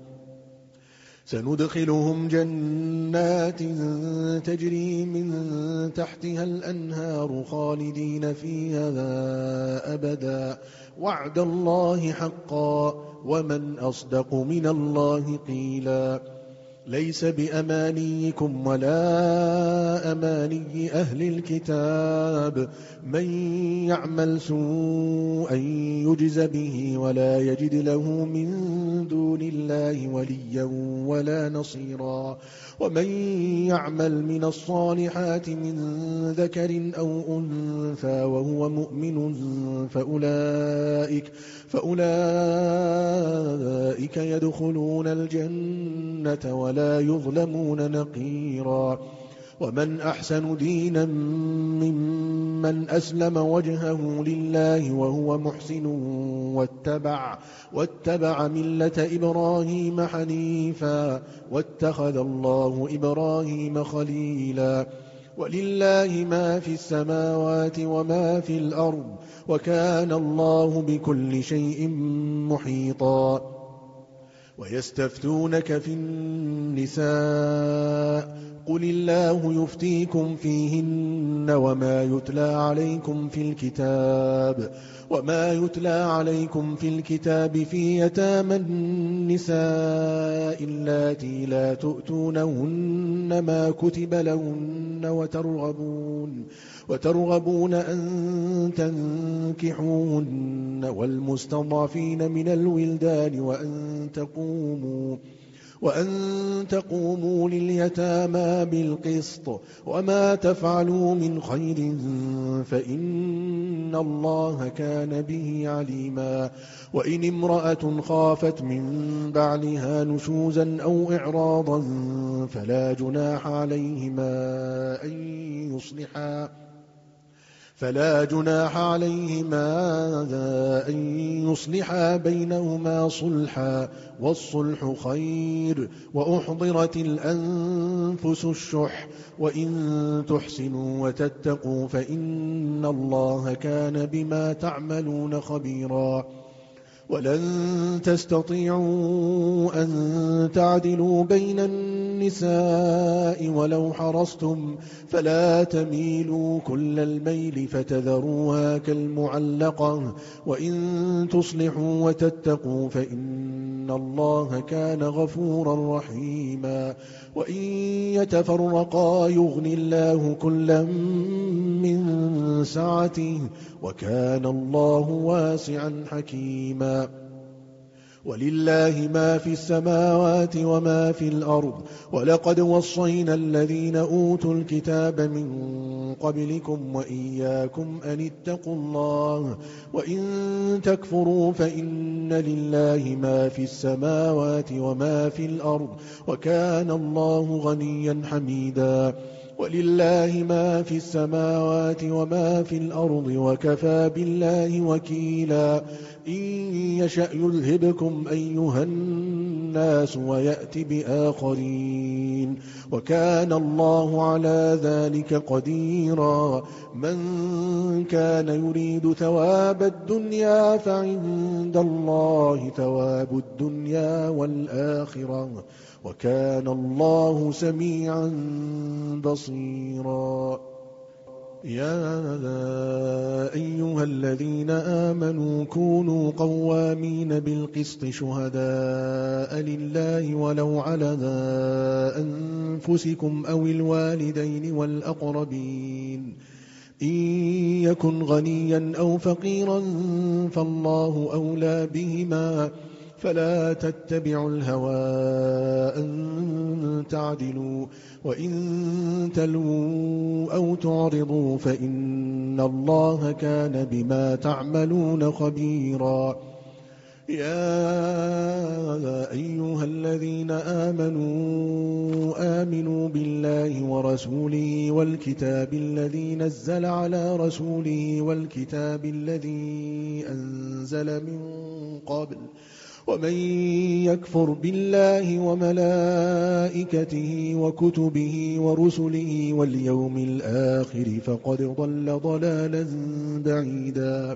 سندخلهم جنات تجري من تحتها الأنهار خالدين فيها أبدا وعد الله حقا ومن أصدق من الله قيلا. ليس بأمانيكم ولا أماني أهل الكتاب من يعمل سوءا يجز به ولا يجد له من دون الله وليا ولا نصيرا. ومن يعمل من الصالحات من ذكر أو أنثى وهو مؤمن فأولئك, فأولئك يدخلون الجنة ولا يظلمون نقيرا. ومن أحسن دينا ممن أسلم وجهه لله وهو محسن واتبع, واتبع ملة إبراهيم حنيفا واتخذ الله إبراهيم خليلا. ولله ما في السماوات وما في الأرض وكان الله بكل شيء محيطا. ويستفتونك في النساء قل الله يفتيكم فيهن وما يتلى عليكم في الكتاب وما يتلى عليكم في الكتاب في يتامى النساء اللاتي لا تؤتونهن ما كتب لهن وترغبون وترغبون أن تنكحوهن والمستضعفين من الولدان وأن تقوموا وأن تقوموا لليتامى بالقسط وما تفعلوا من خير فإن الله كان به عليما. وإن امرأة خافت من بعلها نشوزا أو إعراضا فلا جناح عليهما أن يصلحا فلا جناح عليهما أن يصلحا بينهما صلحا والصلح خير وأحضرت الأنفس الشح وإن تحسنوا وتتقوا فإن الله كان بما تعملون خبيرا. ولن تستطيعوا أن تعدلوا بين النساء ولو حرصتم فلا تميلوا كل الميل فتذروها كالمعلقة وإن تصلحوا وتتقوا فإن الله كان غفورا رحيما وإن يتفرقا يغن الله كلا من سعته وكان الله واسعا حكيما ولله ما في السماوات وما في الأرض ولقد وصينا الذين أوتوا الكتاب من قبلكم وإياكم أن اتقوا الله وإن تكفروا فإن لله ما في السماوات وما في الأرض وكان الله غنيا حميدا ولله ما في السماوات وما في الأرض وكفى بالله وكيلا إن يشأ يذهبكم أيها الناس ويأت بآخرين وكان الله على ذلك قديرا من كان يريد ثواب الدنيا فعند الله ثواب الدنيا والآخرة وكان الله سميعا بصيرا يا أيها الذين آمنوا كونوا قوامين بالقسط شهداء لله ولو على أنفسكم أو الوالدين والأقربين إن يكن غنيا أو فقيرا فالله أولى بهما فلا تتبعوا الهوى أن تعدلوا وإن تلووا أو تعرضوا فإن الله كان بما تعملون خبيرا يا أيها الذين آمنوا آمنوا بالله ورسوله والكتاب الذي نزل على رسوله والكتاب الذي أنزل من قبل ومن يكفر بالله وملائكته وكتبه ورسله واليوم الآخر فقد ضل ضلالا بعيدا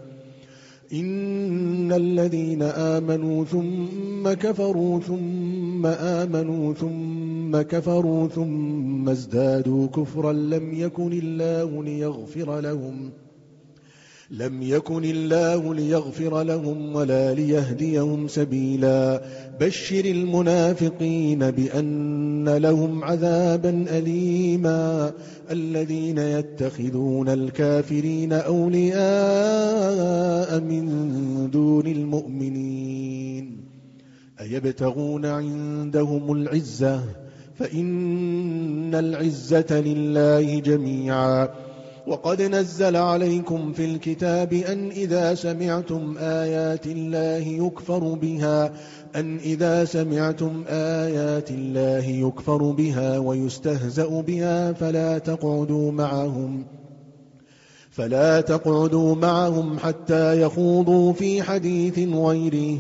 إن الذين آمنوا ثم كفروا ثم آمنوا ثم كفروا ثم ازدادوا كفرا لم يكن الله ليغفر لهم لم يكن الله ليغفر لهم ولا ليهديهم سبيلا بشر المنافقين بأن لهم عذابا أليما الذين يتخذون الكافرين أولياء من دون المؤمنين أيبتغون عندهم العزة فإن العزة لله جميعا وقد نزل عليكم في الكتاب أن إذا سمعتم آيات الله يكفر بها أن إذا سمعتم آيات الله يكفر بها ويستهزأ بها فلا تقعدوا معهم فلا تقعدوا معهم حتى يخوضوا في حديث غيره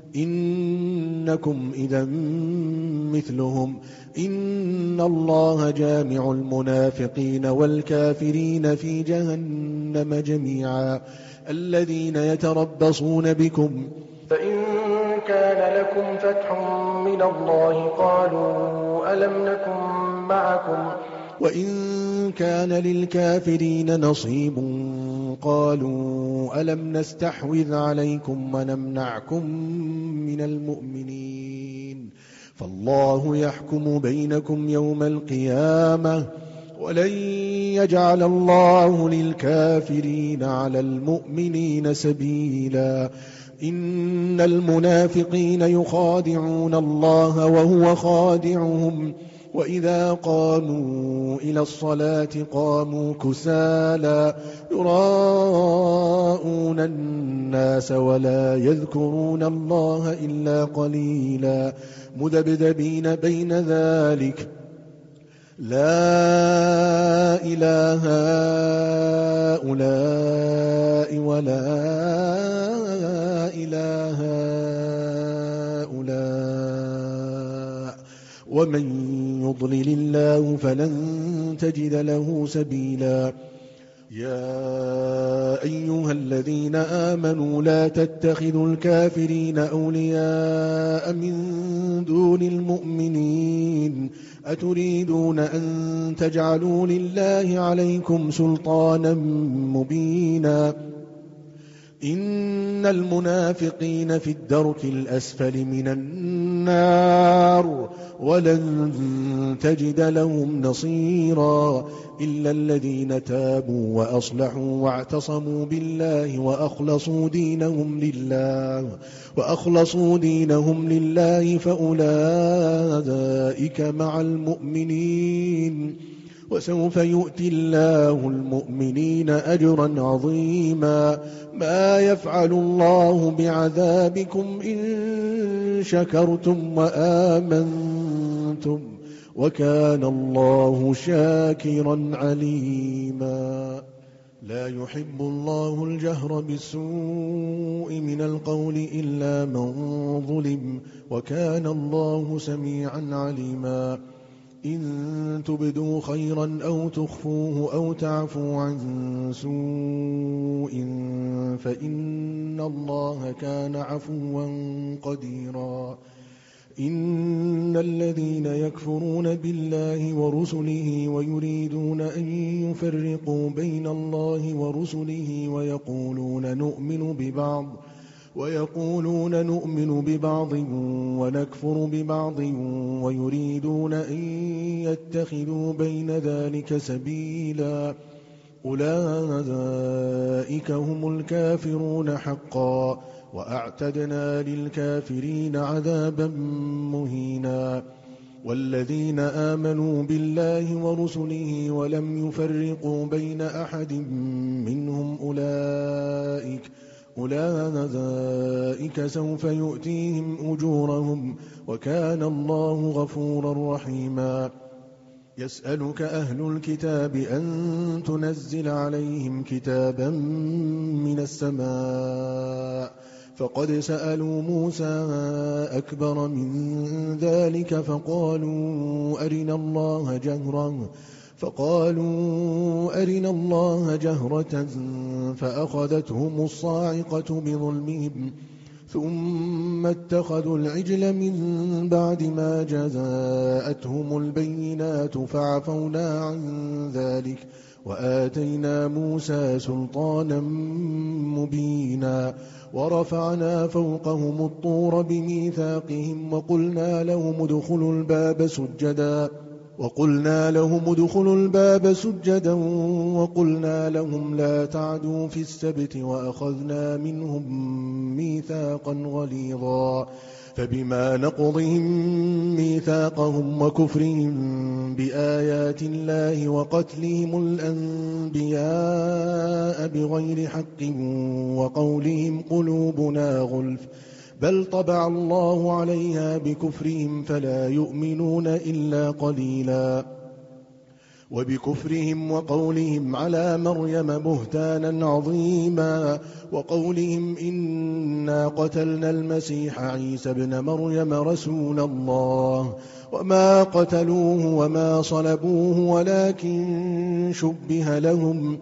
إنكم إذا مثلهم إن الله جامع المنافقين والكافرين في جهنم جميعا الذين يتربصون بكم فإن كان لكم فتح من الله قالوا ألم نكن معكم وإن كان للكافرين نصيب قالوا ألم نستحوذ عليكم ونمنعكم من المؤمنين فالله يحكم بينكم يوم القيامة ولن يجعل الله للكافرين على المؤمنين سبيلا إن المنافقين يخادعون الله وهو خادعهم وإذا قاموا إلى الصلاة قاموا كسالى يراءون الناس ولا يذكرون الله إلا قليلا مذبذبين بين ذلك لا إله هؤلاء ولا إله هؤلاء ومن يضلل الله فلن تجد له سبيلا يا أيها الذين آمنوا لا تتخذوا الكافرين أولياء من دون المؤمنين أتريدون أن تجعلوا لله عليكم سلطانا مبينا إن المنافقين في الدرك الأسفل من النار ولن تجد لهم نصيرا إلا الذين تابوا وأصلحوا واعتصموا بالله وأخلصوا دينهم لله وأخلصوا دينهم لله فأولئك مع المؤمنين وسوف يؤتي الله المؤمنين أجرا عظيما ما يفعل الله بعذابكم إن شكرتم وآمنتم وكان الله شاكرا عليما لا يحب الله الجهر بالسوء من القول إلا من ظلم وكان الله سميعا عليما إن تبدوا خيرا أو تخفوه أو تعفوا عن سوء فإن الله كان عفوا قديرا إن الذين يكفرون بالله ورسله ويريدون أن يفرقوا بين الله ورسله ويقولون نؤمن ببعض ويقولون نؤمن ببعض ونكفر ببعض ويريدون أن يتخذوا بين ذلك سبيلا أولئك هم الكافرون حقا وأعتدنا للكافرين عذابا مهينا والذين آمنوا بالله ورسله ولم يفرقوا بين أحد منهم أولئك أولئك سوف يؤتيهم أجورهم وكان الله غفورا رحيما يسألك أهل الكتاب أن تنزل عليهم كتابا من السماء فقد سألوا موسى أكبر من ذلك فقالوا أرنا الله جهرا فقالوا أرنا الله جهرة فأخذتهم الصاعقة بظلمهم ثم اتخذوا العجل من بعد ما جاءتهم البينات فعفونا عن ذلك وآتينا موسى سلطانا مبينا ورفعنا فوقهم الطور بميثاقهم وقلنا لهم ادخلوا الباب سجدا وقلنا لهم ادخلوا الباب سجدا وقلنا لهم لا تعدوا في السبت وأخذنا منهم ميثاقا غليظا فبما نقضهم ميثاقهم وكفرهم بآيات الله وقتلهم الأنبياء بغير حق وقولهم قلوبنا غلف بل طبع الله عليها بكفرهم فلا يؤمنون إلا قليلا وبكفرهم وقولهم على مريم بهتانا عظيما وقولهم إنا قتلنا المسيح عيسى ابن مريم رسول الله وما قتلوه وما صلبوه ولكن شبه لهم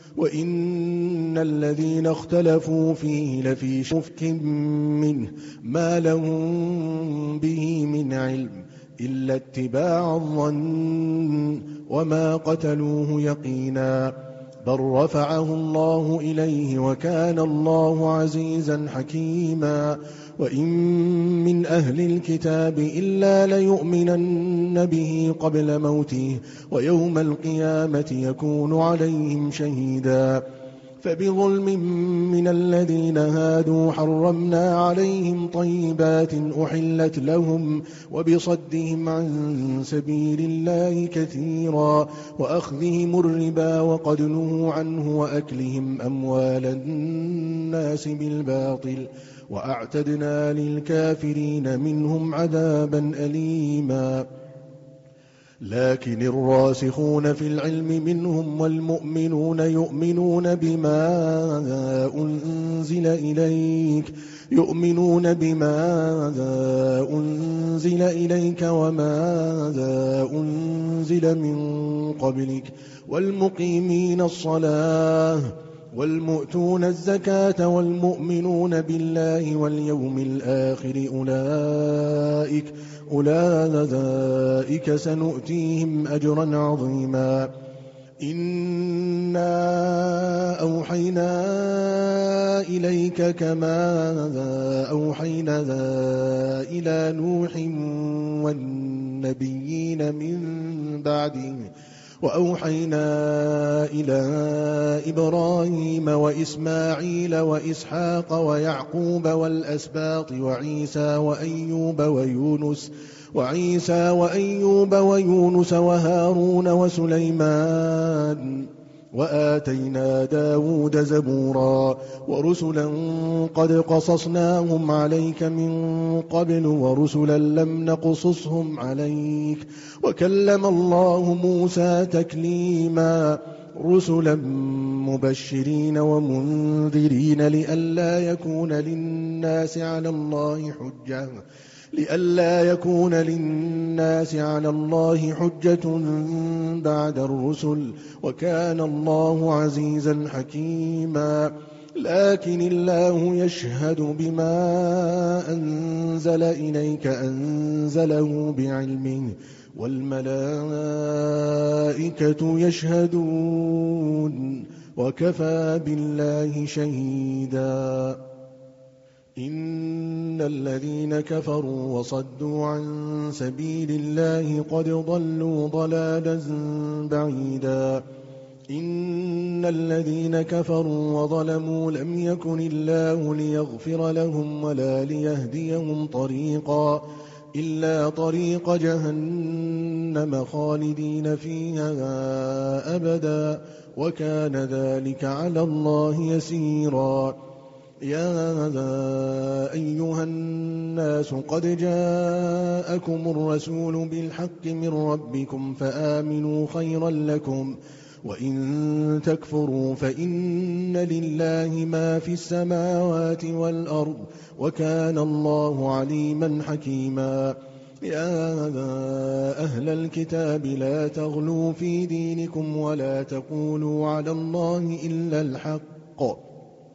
وإن الذين اختلفوا فيه لفي شك منه ما لهم به من علم إلا اتباع الظن وما قتلوه يقينا بل رفعه الله إليه وكان الله عزيزا حكيما وإن من أهل الكتاب إلا ليؤمنن به قبل موته ويوم القيامة يكون عليهم شهيدا فبظلم من الذين هادوا حرمنا عليهم طيبات أحلت لهم وبصدهم عن سبيل الله كثيرا وأخذهم الربا وقد نهوا عنه وأكلهم أموال الناس بالباطل وأعتدنا للكافرين منهم عذابا أليما لكن الراسخون في العلم منهم والمؤمنون يؤمنون بما أنزل إليك يؤمنون بما أنزل إليك وما أنزل من قبلك والمقيمين الصلاة والمؤتون الزكاة والمؤمنون بالله واليوم الآخر أولئك أولئك سنؤتيهم أجرا عظيما. إنا أوحينا إليك كما أوحينا إلى نوح والنبيين من بعده وأوحينا إلى إبراهيم وإسماعيل وإسحاق ويعقوب والأسباط وعيسى وأيوب ويونس وعيسى وأيوب ويونس وهارون وسليمان وآتينا داود زبورا ورسلا قد قصصناهم عليك من قبل ورسلا لم نقصصهم عليك وكلم الله موسى تكليما رسلا مبشرين ومنذرين لئلا يكون للناس على الله حجة لئلا يكون للناس على الله حجة بعد الرسل وكان الله عزيزا حكيما. لكن الله يشهد بما أنزل إليك أنزله بعلمه والملائكة يشهدون وكفى بالله شهيدا. إن الذين كفروا وصدوا عن سبيل الله قد ضلوا ضلالا بعيدا. إن الذين كفروا وظلموا لم يكن الله ليغفر لهم ولا ليهديهم طريقا إلا طريق جهنم خالدين فيها أبدا وكان ذلك على الله يسيرا. يا أيها الناس قد جاءكم الرسول بالحق من ربكم فآمنوا خيرا لكم وإن تكفروا فإن لله ما في السماوات والأرض وكان الله عليما حكيما. يا أهل الكتاب لا تغلوا في دينكم ولا تقولوا على الله إلا الحق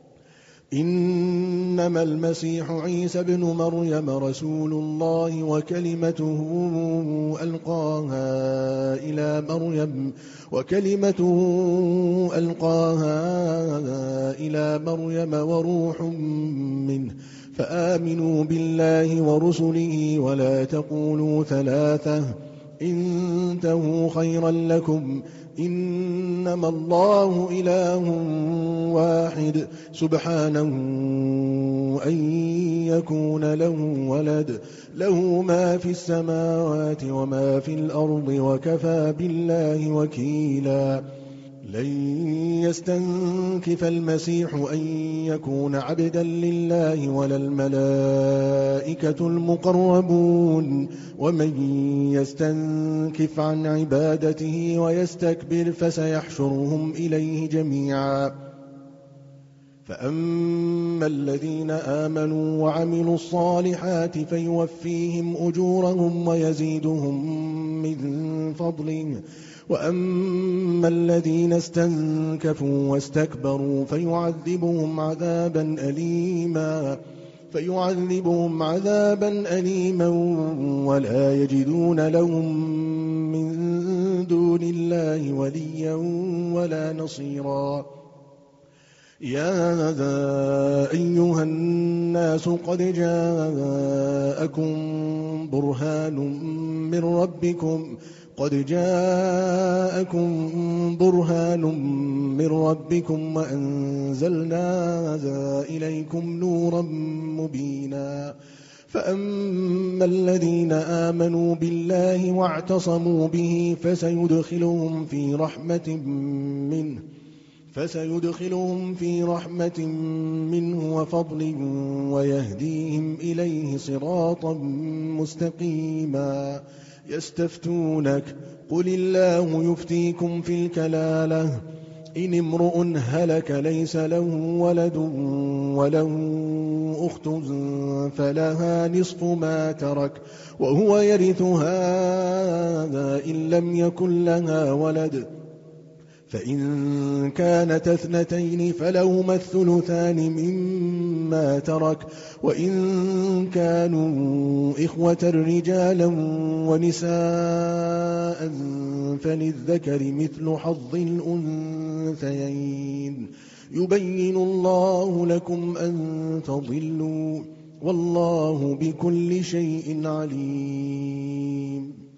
إنما المسيح عيسى بن مريم رسول الله وكلمته ألقاها إلى مريم وكلمته ألقاها إلى مريم وروح منه فآمنوا بالله ورسله ولا تقولوا ثلاثة انتهوا خيرا لكم إنما الله إله واحد سبحانه أن يكون له ولد له ما في السماوات وما في الأرض وكفى بالله وكيلا. لن يستنكف المسيح أن يكون عبدا لله ولا الملائكة المقربون ومن يستنكف عن عبادته ويستكبر فسيحشرهم إليه جميعا. فأما الذين آمنوا وعملوا الصالحات فيوفيهم أجورهم ويزيدهم من فضله وأما الذين استنكفوا واستكبروا فيعذبهم عذابا أليما فيعذبهم عذابا أليما ولا يجدون لهم من دون الله وليا ولا نصيرا. يا أيها الناس قد جاءكم برهان من ربكم قد جاءكم برهان من ربكم وأنزلنا إليكم نورا مبينا. فأما الذين آمنوا بالله واعتصموا به فسيدخلهم في رحمة منه فسيدخلهم في رحمة منه وفضل ويهديهم إليه صراطا مستقيما. يستفتونك قل الله يفتيكم في الكلالة إن امرؤ هلك ليس له ولد وله أخت فلها نصف ما ترك وهو يرثها إن لم يكن لها ولد فإن كانت اثنتين فلهما الثلثان مما ترك، وإن كانوا إخوة رجالا ونساء فللذكر مثل حظ الأنثيين، يبين الله لكم أن تضلوا، والله بكل شيء عليم.